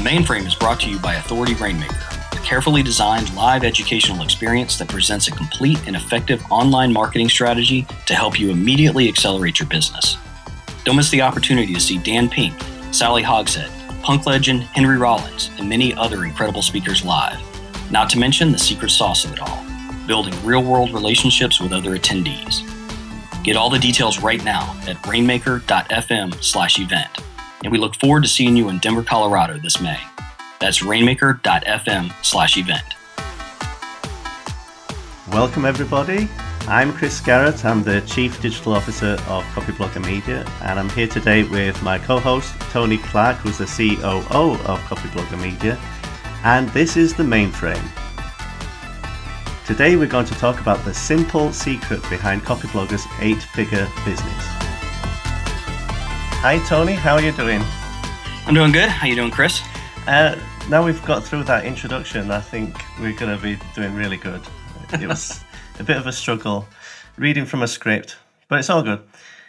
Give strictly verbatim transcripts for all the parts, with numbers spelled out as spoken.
Mainframe is brought to you by Authority Rainmaker, a carefully designed live educational experience that presents a complete and effective online marketing strategy to help you immediately accelerate your business. Don't miss the opportunity to see Dan Pink, Sally Hogshead, punk legend Henry Rollins, and many other incredible speakers live. Not to mention the secret sauce of it all, building real-world relationships with other attendees. Get all the details right now at rainmaker.fm slash event. And we look forward to seeing you in Denver, Colorado this May. That's rainmaker.fm slash event. Welcome everybody. I'm Chris Garrett. I'm the Chief Digital Officer of Copyblogger Media, and I'm here today with my co-host Tony Clark, who's the C O O of Copyblogger Media, and this is The Mainframe. Today we're going to talk about the simple secret behind Copyblogger's eight-figure business. Hi Tony, how are you doing? I'm doing good. How you doing, Chris? Uh, now we've got through that introduction, I think we're going to be doing really good. It was a bit of a struggle reading from a script, but it's all good.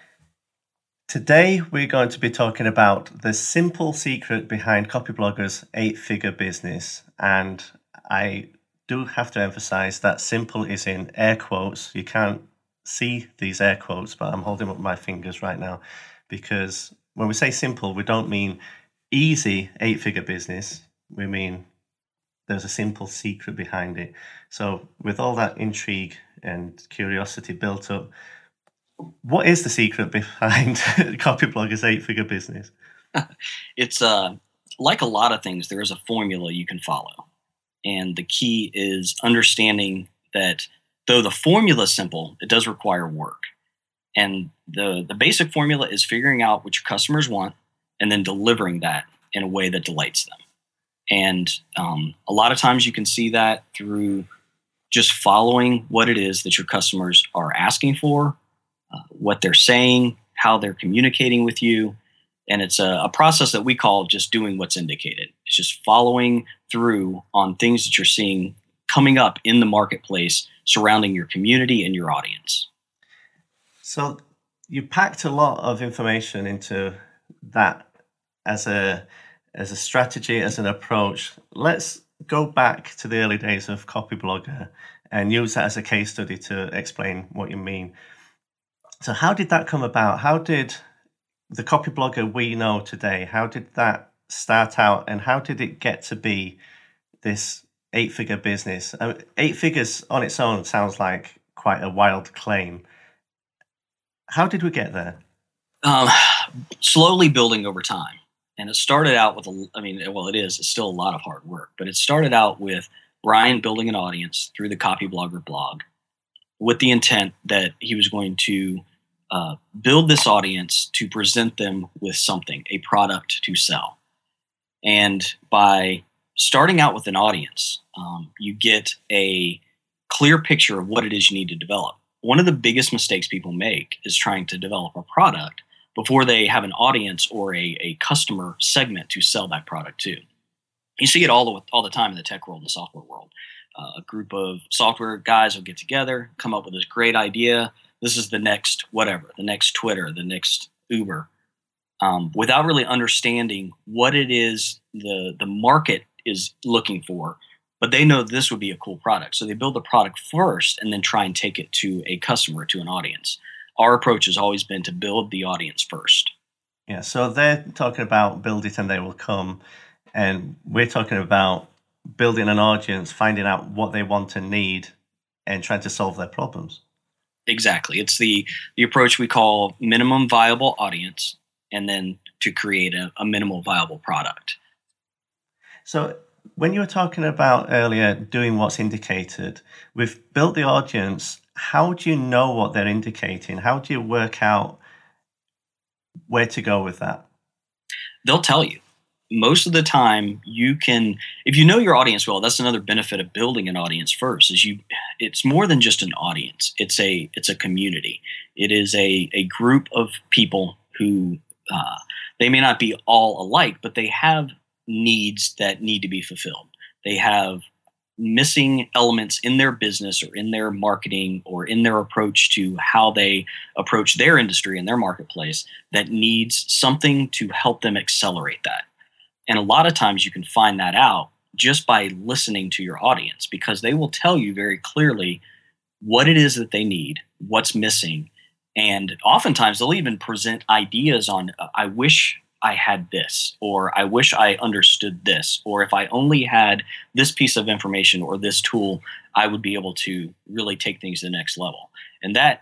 Today we're going to be talking about the simple secret behind Copyblogger's eight-figure business, and I do have to emphasize that simple is in air quotes. You can't see these air quotes, but I'm holding up my fingers right now. Because when we say simple, we don't mean easy eight-figure business. We mean there's a simple secret behind it. So with all that intrigue and curiosity built up, what is the secret behind Copyblogger's eight-figure business? It's uh, like a lot of things, there is a formula you can follow. And the key is understanding that though the formula is simple, it does require work. And the, the basic formula is figuring out what your customers want and then delivering that in a way that delights them. And um, a lot of times you can see that through just following what it is that your customers are asking for, uh, what they're saying, how they're communicating with you. And it's a, a process that we call just doing what's indicated. It's just following through on things that you're seeing coming up in the marketplace surrounding your community and your audience. So you packed a lot of information into that as a as a strategy, as an approach. Let's go back to the early days of Copyblogger and use that as a case study to explain what you mean. So how did that come about? How did the Copyblogger we know today, how did that start out, and how did it get to be this eight-figure business? I mean, eight figures on its own sounds like quite a wild claim. How did we get there? Um, slowly building over time. And it started out with, a, I mean, well, it is, it's still a lot of hard work, but it started out with Brian building an audience through the Copyblogger blog with the intent that he was going to uh, build this audience to present them with something, a product to sell. And by starting out with an audience, um, you get a clear picture of what it is you need to develop. One of the biggest mistakes people make is trying to develop a product before they have an audience or a, a customer segment to sell that product to. You see it all the, all the time in the tech world and the software world. Uh, a group of software guys will get together, come up with this great idea. This is the next whatever, the next Twitter, the next Uber, um, without really understanding what it is the, the market is looking for. But they know this would be a cool product. So they build the product first and then try and take it to a customer, to an audience. Our approach has always been to build the audience first. Yeah, so they're talking about build it and they will come. And we're talking about building an audience, finding out what they want and need, and trying to solve their problems. Exactly. It's the, the approach we call minimum viable audience, and then to create a, a minimal viable product. So when you were talking about earlier doing what's indicated, we've built the audience. How do you know what they're indicating? How do you work out where to go with that? They'll tell you. Most of the time, you can, if you know your audience well, that's another benefit of building an audience first, is you, it's more than just an audience. It's a, it's a community. It is a, a group of people who, uh, they may not be all alike, but they have needs that need to be fulfilled. They have missing elements in their business or in their marketing or in their approach to how they approach their industry and their marketplace that needs something to help them accelerate that. And a lot of times you can find that out just by listening to your audience, because they will tell you very clearly what it is that they need, what's missing. And oftentimes they'll even present ideas on, uh, I wish I had this, or I wish I understood this, or if I only had this piece of information or this tool, I would be able to really take things to the next level. And that,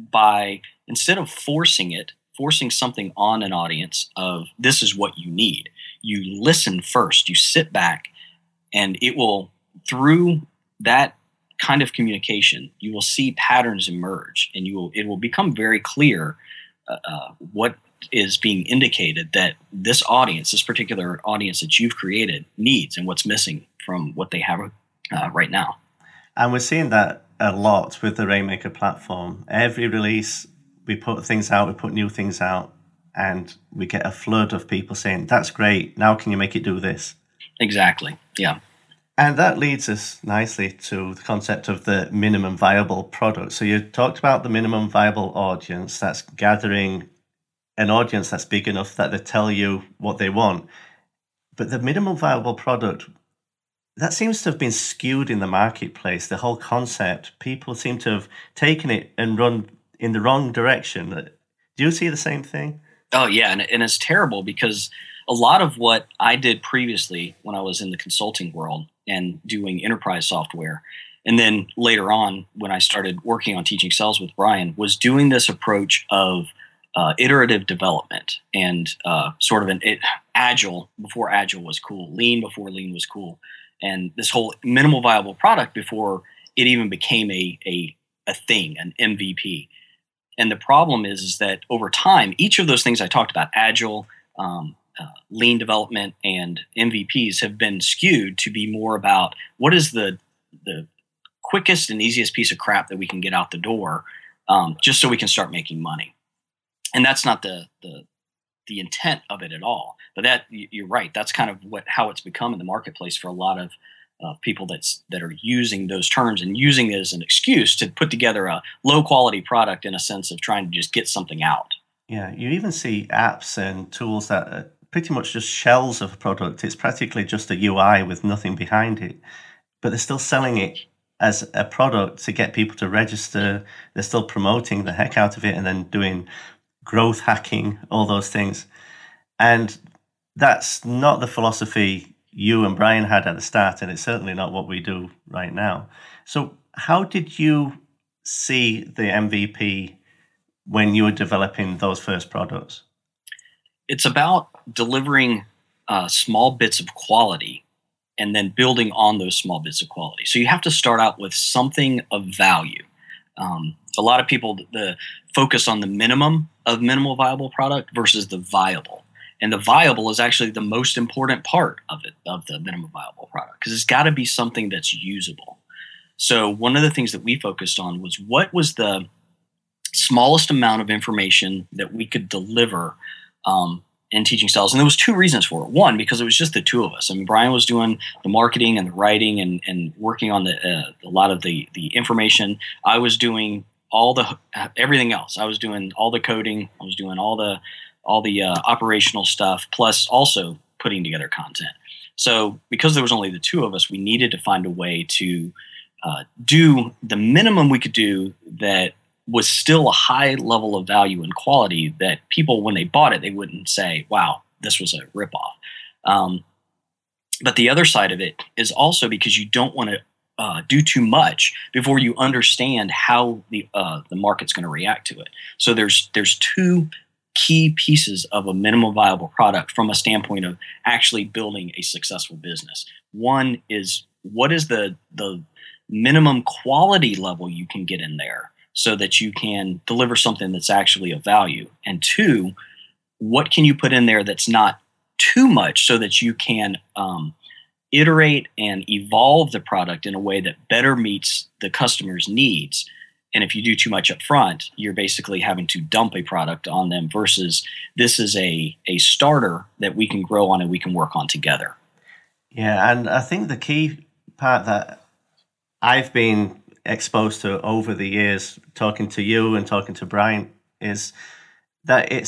by instead of forcing it, forcing something on an audience of this is what you need, you listen first, you sit back, and it will, through that kind of communication, you will see patterns emerge, and you will, it will become very clear uh, uh, what is being indicated that this audience, this particular audience that you've created, needs, and what's missing from what they have uh, right now. And we're seeing that a lot with the Rainmaker platform. Every release, we put things out, we put new things out, and we get a flood of people saying, that's great, now can you make it do this? Exactly, yeah. And that leads us nicely to the concept of the minimum viable product. So you talked about the minimum viable audience, that's gathering an audience that's big enough that they tell you what they want. But the minimum viable product, that seems to have been skewed in the marketplace. The whole concept, people seem to have taken it and run in the wrong direction. Do you see the same thing? Oh, yeah. And, and it's terrible, because a lot of what I did previously when I was in the consulting world and doing enterprise software, and then later on when I started working on teaching sales with Brian, was doing this approach of Uh, iterative development and uh, sort of an it, agile before agile was cool, lean before lean was cool, and this whole minimal viable product before it even became a a, a thing, an M V P. And the problem is, is that over time, each of those things I talked about, agile, um, uh, lean development, and M V Ps, have been skewed to be more about what is the the quickest and easiest piece of crap that we can get out the door, um, just so we can start making money. And that's not the, the the intent of it at all. But that, you're right. That's kind of what how it's become in the marketplace for a lot of uh, people that's that are using those terms and using it as an excuse to put together a low quality product in a sense of trying to just get something out. Yeah, you even see apps and tools that are pretty much just shells of a product. It's practically just a U I with nothing behind it, but they're still selling it as a product to get people to register. They're still promoting the heck out of it and then doing growth hacking, all those things. And that's not the philosophy you and Brian had at the start, and it's certainly not what we do right now. So how did you see the M V P when you were developing those first products? It's about delivering uh, small bits of quality and then building on those small bits of quality. So you have to start out with something of value. Um, a lot of people the focus on the minimum of minimal viable product versus the viable. And the viable is actually the most important part of it, of the minimum viable product, because it's got to be something that's usable. So one of the things that we focused on was what was the smallest amount of information that we could deliver um, in teaching sales. And there was two reasons for it. One, because it was just the two of us. I mean, Brian was doing the marketing and the writing and, and working on the, uh, a lot of the, the information. I was doing all the uh, everything else. I was doing all the coding. I was doing all the all the uh, operational stuff, plus also putting together content. So because there was only the two of us, we needed to find a way to uh, do the minimum we could do that was still a high level of value and quality that people, when they bought it, they wouldn't say, wow, this was a ripoff. Um, but the other side of it is also because you don't want to uh, do too much before you understand how the uh, the market's going to react to it. So there's there's two key pieces of a minimum viable product from a standpoint of actually building a successful business. One is, what is the the minimum quality level you can get in there so that you can deliver something that's actually of value? And two, what can you put in there that's not too much so that you can um, iterate and evolve the product in a way that better meets the customer's needs? And if you do too much up front, you're basically having to dump a product on them versus this is a, a starter that we can grow on and we can work on together. Yeah, and I think the key part that I've been exposed to over the years, talking to you and talking to Brian, is that it's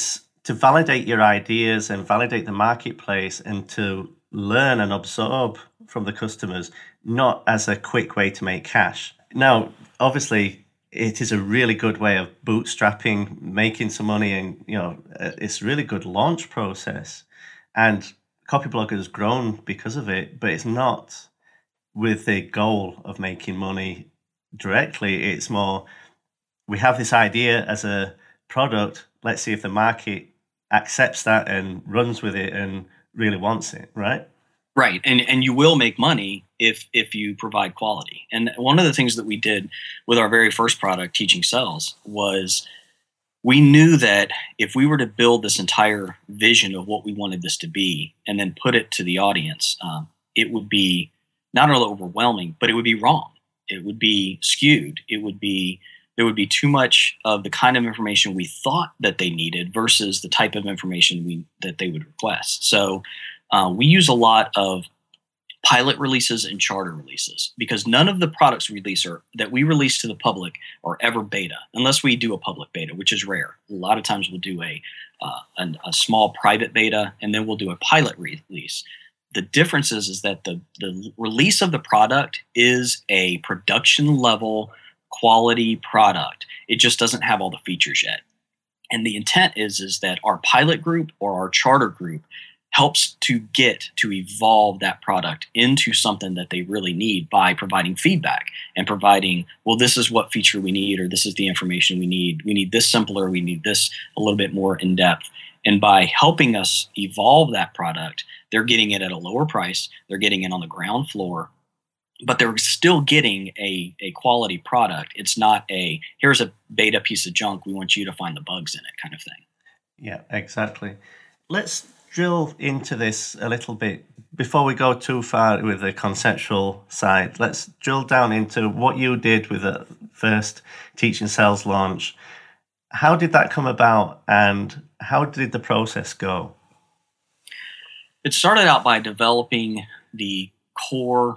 to validate your ideas and validate the marketplace and to learn and absorb from the customers, not as a quick way to make cash. Now, obviously, it is a really good way of bootstrapping, making some money, and you know, it's a really good launch process. And Copyblogger has grown because of it, but it's not with the goal of making money directly. It's more, we have this idea as a product, let's see if the market accepts that and runs with it and really wants it, right? Right. And and you will make money if if you provide quality. And one of the things that we did with our very first product, Teaching Sales, was we knew that if we were to build this entire vision of what we wanted this to be and then put it to the audience, um, it would be not only overwhelming, but it would be wrong. It would be skewed. It would be there would be too much of the kind of information we thought that they needed versus the type of information we that they would request. So uh, we use a lot of pilot releases and charter releases because none of the products we release are, that we release to the public are ever beta, unless we do a public beta, which is rare. A lot of times we'll do a uh, an, a small private beta, and then we'll do a pilot release. The difference is, is that the, the release of the product is a production level quality product. It just doesn't have all the features yet. And the intent is, is that our pilot group or our charter group helps to get to evolve that product into something that they really need by providing feedback and providing, well, this is what feature we need, or this is the information we need. We need this simpler. We need this a little bit more in depth. And by helping us evolve that product, they're getting it at a lower price. They're getting it on the ground floor, but they're still getting a, a quality product. It's not a, here's a beta piece of junk, we want you to find the bugs in it kind of thing. Yeah, exactly. Let's drill into this a little bit before we go too far with the conceptual side. Let's drill down into what you did with the first Teaching Sales launch. How did that come about, and how did the process go? It started out by developing the core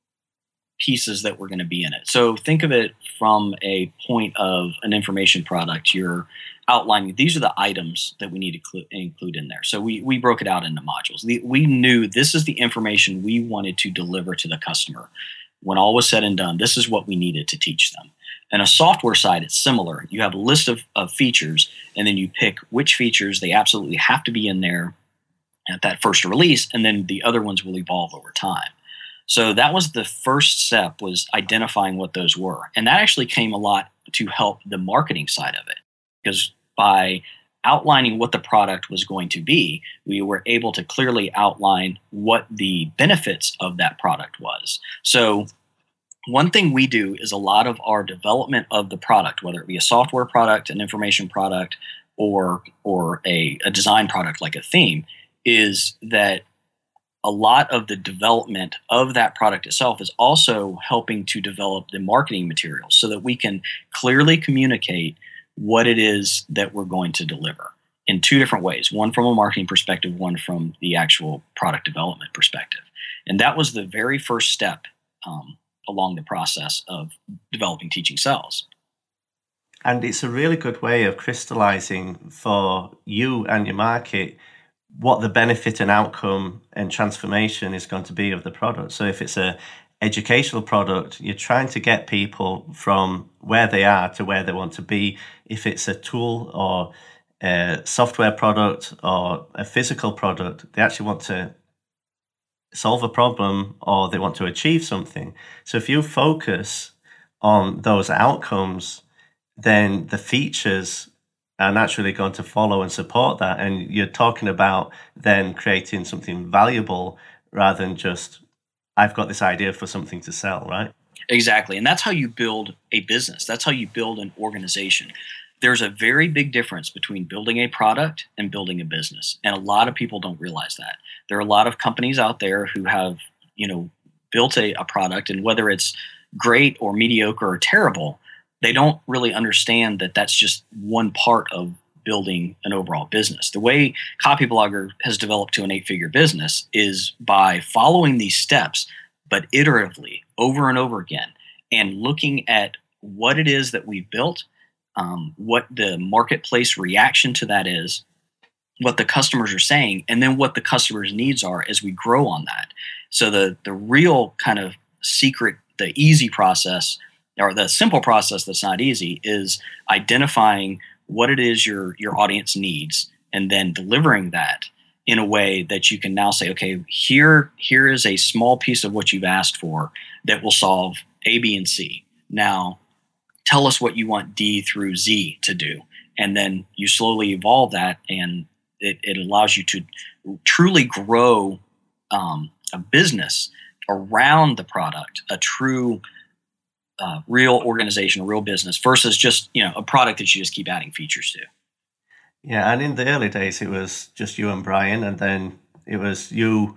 pieces that were going to be in it. So think of it from a point of an information product. You're outlining, these are the items that we need to cl- include in there. So we, we broke it out into modules. The, we knew this is the information we wanted to deliver to the customer. When all was said and done, this is what we needed to teach them. And a software side, it's similar. You have a list of, of features, and then you pick which features they absolutely have to be in there at that first release, and then the other ones will evolve over time. So that was the first step, was identifying what those were. And that actually came a lot to help the marketing side of it, because by outlining what the product was going to be, we were able to clearly outline what the benefits of that product was. So one thing we do is a lot of our development of the product, whether it be a software product, an information product, or or a, a design product like a theme, is that a lot of the development of that product itself is also helping to develop the marketing materials so that we can clearly communicate what it is that we're going to deliver in two different ways, one from a marketing perspective, one from the actual product development perspective. And that was the very first step um, along the process of developing Teaching Sales. And it's a really good way of crystallizing for you and your market what the benefit and outcome and transformation is going to be of the product. So if it's a educational product, you're trying to get people from where they are to where they want to be. If it's a tool or a software product or a physical product, they actually want to solve a problem or they want to achieve something. So if you focus on those outcomes, then the features are naturally going to follow and support that. And you're talking about then creating something valuable rather than just, I've got this idea for something to sell, right? Exactly. And that's how you build a business. That's how you build an organization. There's a very big difference between building a product and building a business. And a lot of people don't realize that. There are a lot of companies out there who have, you know, built a, a product, and whether it's great or mediocre or terrible, they don't really understand that that's just one part of building an overall business. The way Copyblogger has developed to an eight-figure business is by following these steps, but iteratively over and over again, and looking at what it is that we've built, um, what the marketplace reaction to that is, what the customers are saying, and then what the customers' needs are as we grow on that. So the the real kind of secret, the easy process, or the simple process that's not easy, is identifying what it is your your audience needs, and then delivering that in a way that you can now say, okay, here here is a small piece of what you've asked for that will solve A, B, and C. Now, tell us what you want D through Z to do, and then you slowly evolve that, and it, it allows you to truly grow um, a business around the product, a true, uh, real organization, a real business, versus just, you know, a product that you just keep adding features to. Yeah, and in the early days, it was just you and Brian, and then it was you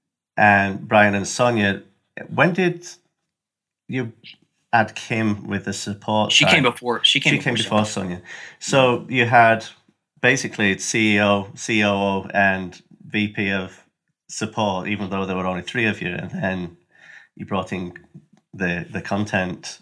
and Brian and Sonia. When did you add Kim with the support She side? came before. She came She came before. before Sonia. So you had basically C E O, C O O, and V P of support, even though there were only three of you, and then you brought in the the content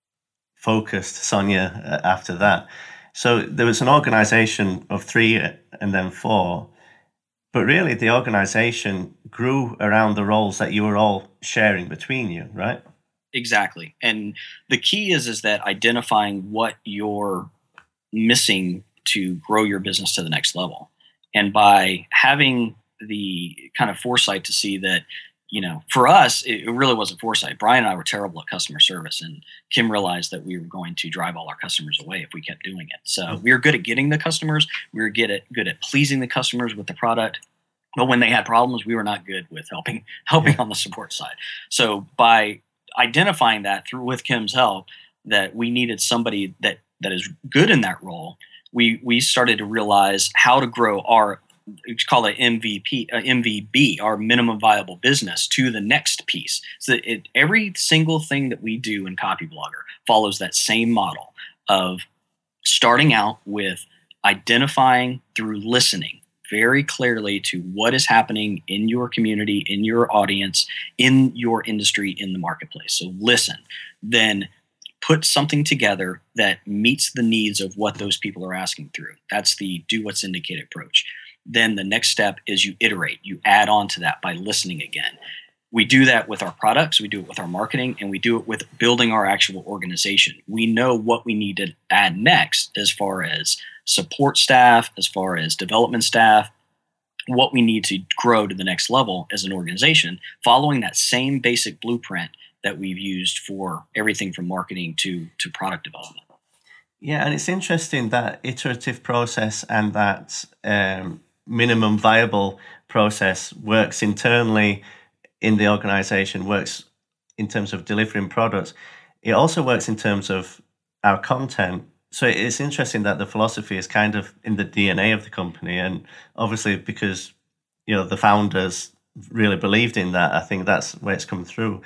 focused Sonia uh, after that. So there was an organization of three and then four, but really the organization grew around the roles that you were all sharing between you, right? Exactly. And the key is is that identifying what you're missing to grow your business to the next level. And by having the kind of foresight to see that, you know, for us, it, it really wasn't foresight. Brian and I were terrible at customer service, and Kim realized that we were going to drive all our customers away if we kept doing it. So we were good at getting the customers. We were good at good at pleasing the customers with the product. But when they had problems, we were not good with helping helping Yeah. on the support side. So by identifying that through with Kim's help, that we needed somebody that that is good in that role, we we started to realize how to grow our, we call it M V P, uh, M V B, our minimum viable business, to the next piece. So that it, every single thing that we do in Copyblogger follows that same model of starting out with identifying through listening very clearly to what is happening in your community, in your audience, in your industry, in the marketplace. So listen, then put something together that meets the needs of what those people are asking through. That's the do what's indicated approach. Then the next step is you iterate, you add on to that by listening again. We do that with our products, we do it with our marketing, and we do it with building our actual organization. We know what we need to add next as far as support staff, as far as development staff, what we need to grow to the next level as an organization, following that same basic blueprint that we've used for everything from marketing to, to product development. Yeah, and it's interesting that iterative process and that um, minimum viable process works internally in the organization, works in terms of delivering products. It also works in terms of our content. So it's interesting that the philosophy is kind of in the D N A of the company. And obviously because, you know, the founders really believed in that, I think that's where it's come through.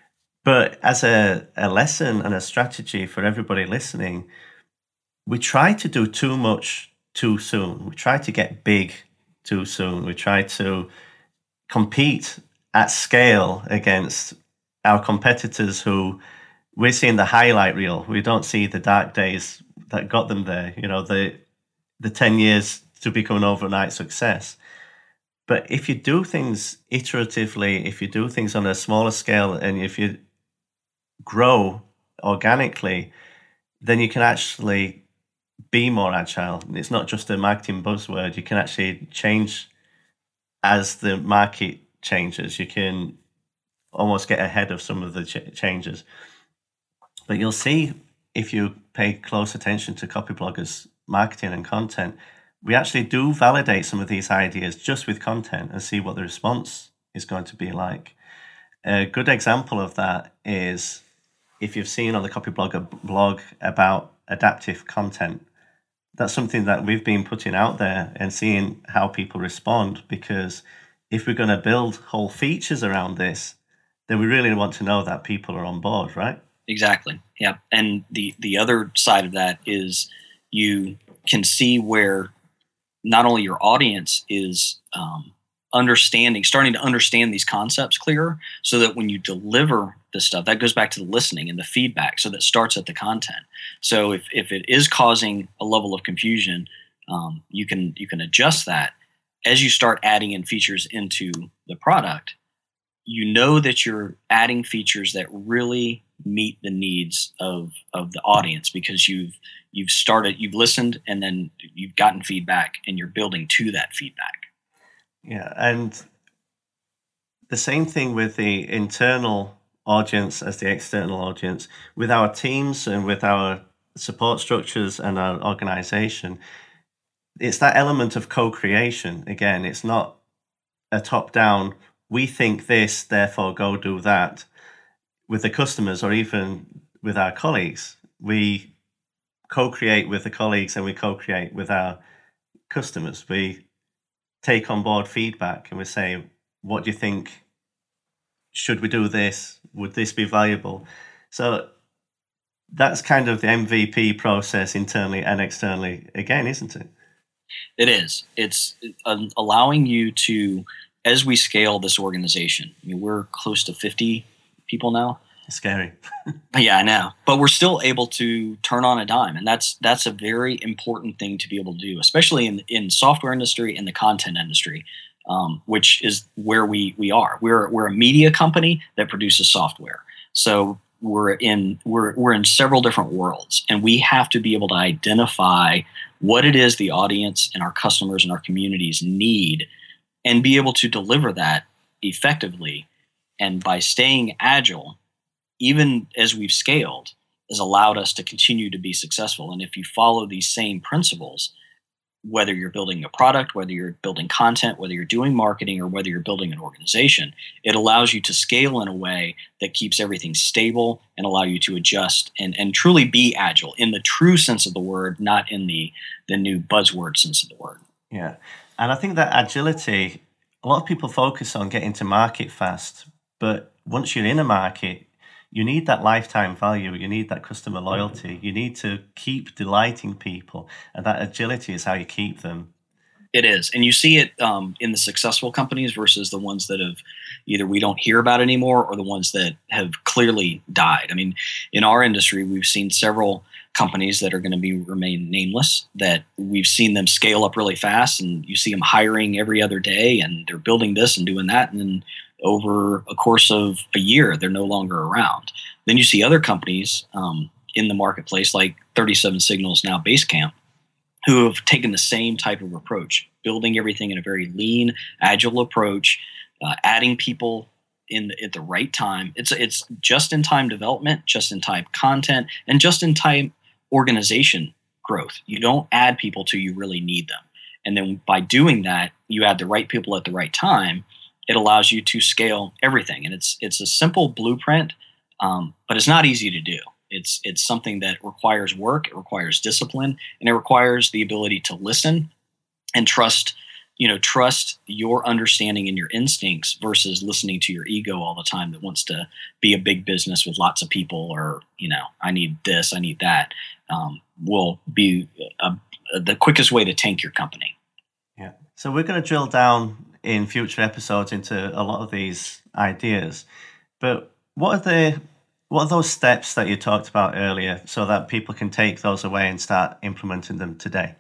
But as a, a lesson and a strategy for everybody listening, we try to do too much too soon. We try to get big too soon. We try to compete at scale against our competitors who we're seeing the highlight reel. We don't see the dark days that got them there, you know, the the ten years to become an overnight success. But if you do things iteratively, if you do things on a smaller scale, and if you grow organically, then you can actually be more agile. It's not just a marketing buzzword. You can actually change as the market changes. You can almost get ahead of some of the ch- changes. But you'll see, if you pay close attention to Copybloggers marketing and content, we actually do validate some of these ideas just with content and see what the response is going to be like. A good example of that is if you've seen on the Copyblogger blog about adaptive content. That's something that we've been putting out there and seeing how people respond, because if we're going to build whole features around this, then we really want to know that people are on board, right? Exactly. Yeah. And the, the other side of that is you can see where not only your audience is um, understanding, starting to understand these concepts clearer, so that when you deliver this stuff, that goes back to the listening and the feedback. So that starts at the content. So if, if it is causing a level of confusion, um, you can you can adjust that as you start adding in features into the product, you know that you're adding features that really meet the needs of of the audience, because you've you've started, you've listened, and then you've gotten feedback, and you're building to that feedback. Yeah, and the same thing with the internal audience as the external audience. With our teams and with our support structures and our organization, it's that element of co-creation. Again, it's not a top-down, we think this, therefore go do that. With the customers or even with our colleagues, we co-create with the colleagues and we co-create with our customers. We take on board feedback and we say, what do you think? Should we do this? Would this be valuable? So that's kind of the M V P process internally and externally again, isn't it? It is. It's uh, allowing you to, as we scale this organization, I mean, we're close to fifty people now. It's scary. Yeah, I know. But we're still able to turn on a dime. And that's that's a very important thing to be able to do, especially in in software industry and the content industry, um, which is where we we are. We're we're a media company that produces software. So we're in we're we're in several different worlds, and we have to be able to identify what it is the audience and our customers and our communities need, and be able to deliver that effectively. And by staying agile, even as we've scaled, has allowed us to continue to be successful. And if you follow these same principles, whether you're building a product, whether you're building content, whether you're doing marketing, or whether you're building an organization, it allows you to scale in a way that keeps everything stable and allow you to adjust and, and truly be agile in the true sense of the word, not in the, the new buzzword sense of the word. Yeah. And I think that agility, a lot of people focus on getting to market fast, but once you're in a market, you need that lifetime value. You need that customer loyalty. You need to keep delighting people. And that agility is how you keep them. It is. And you see it um, in the successful companies versus the ones that have either we don't hear about anymore or the ones that have clearly died. I mean, in our industry, we've seen several companies that are going to be remain nameless, that we've seen them scale up really fast, and you see them hiring every other day, and they're building this and doing that. And then over a course of a year, they're no longer around. Then you see other companies um, in the marketplace, like thirty-seven Signals, now Basecamp, who have taken the same type of approach, building everything in a very lean, agile approach, uh, adding people in the, at the right time. It's it's just-in-time development, just-in-time content, and just-in-time organization growth. You don't add people till you really need them. And then by doing that, you add the right people at the right time. It allows you to scale everything. And it's it's a simple blueprint, um, but it's not easy to do. It's it's something that requires work, it requires discipline, and it requires the ability to listen and trust, you know, trust your understanding and your instincts versus listening to your ego all the time that wants to be a big business with lots of people, or, you know, I need this, I need that, um, will be a, a, the quickest way to tank your company. Yeah. So we're going to drill down in future episodes into a lot of these ideas. But what are the what are those steps that you talked about earlier so that people can take those away and start implementing them today?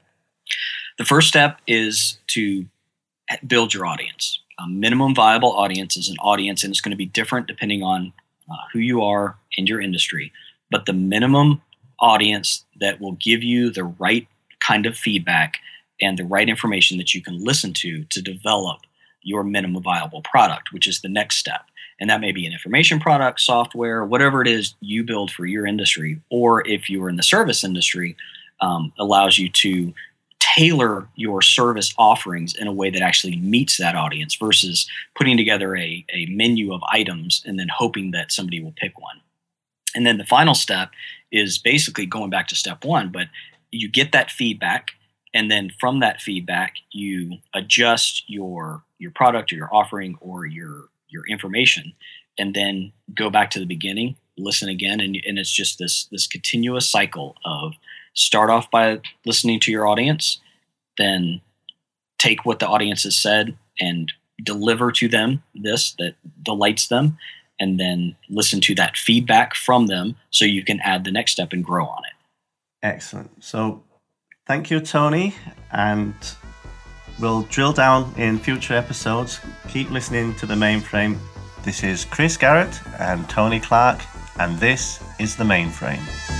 The first step is to build your audience. A minimum viable audience is an audience, and it's going to be different depending on uh, who you are in your industry. But the minimum audience that will give you the right kind of feedback and the right information that you can listen to to develop your minimum viable product, which is the next step. And that may be an information product, software, whatever it is you build for your industry. Or if you're in the service industry, um, allows you to tailor your service offerings in a way that actually meets that audience versus putting together a, a menu of items and then hoping that somebody will pick one. And then the final step is basically going back to step one, but you get that feedback. And then from that feedback, you adjust your your product or your offering or your your information, and then go back to the beginning, listen again, and, and it's just this this continuous cycle of start off by listening to your audience, then take what the audience has said and deliver to them this that delights them, and then listen to that feedback from them so you can add the next step and grow on it. Excellent. So thank you, Tony. And We'll drill down in future episodes. Keep listening to The Mainframe. This is Chris Garrett and Tony Clark, and this is The Mainframe.